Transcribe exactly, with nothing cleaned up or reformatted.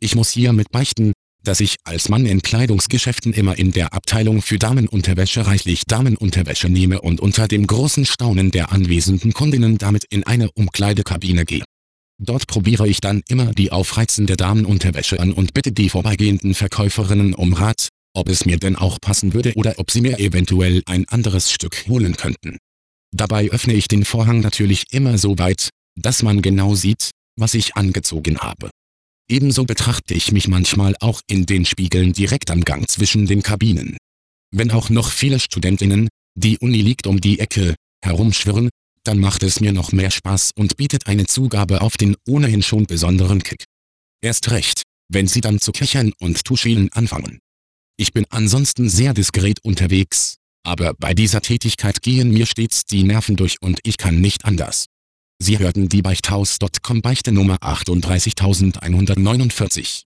Ich muss hiermit beichten, dass ich als Mann in Kleidungsgeschäften immer in der Abteilung für Damenunterwäsche reichlich Damenunterwäsche nehme und unter dem großen Staunen der anwesenden Kundinnen damit in eine Umkleidekabine gehe. Dort probiere ich dann immer die aufreizende Damenunterwäsche an und bitte die vorbeigehenden Verkäuferinnen um Rat, ob es mir denn auch passen würde oder ob sie mir eventuell ein anderes Stück holen könnten. Dabei öffne ich den Vorhang natürlich immer so weit, dass man genau sieht, was ich angezogen habe. Ebenso betrachte ich mich manchmal auch in den Spiegeln direkt am Gang zwischen den Kabinen. Wenn auch noch viele Studentinnen, die Uni liegt um die Ecke, herumschwirren, dann macht es mir noch mehr Spaß und bietet eine Zugabe auf den ohnehin schon besonderen Kick. Erst recht, wenn sie dann zu kichern und tuscheln anfangen. Ich bin ansonsten sehr diskret unterwegs, aber bei dieser Tätigkeit gehen mir stets die Nerven durch und ich kann nicht anders. Sie hörten die Beichthaus Punkt com Beichte Nummer achtunddreißigtausendeinhundertneunundvierzig.